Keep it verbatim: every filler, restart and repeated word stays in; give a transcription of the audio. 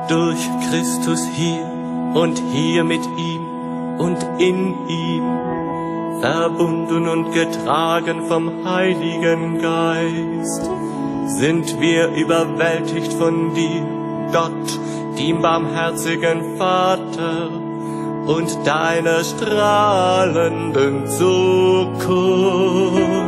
durch Christus hier und hier mit ihm und in ihm, verbunden und getragen vom Heiligen Geist, sind wir überwältigt von dir, Gott, dem barmherzigen Vater, und deiner strahlenden Zukunft.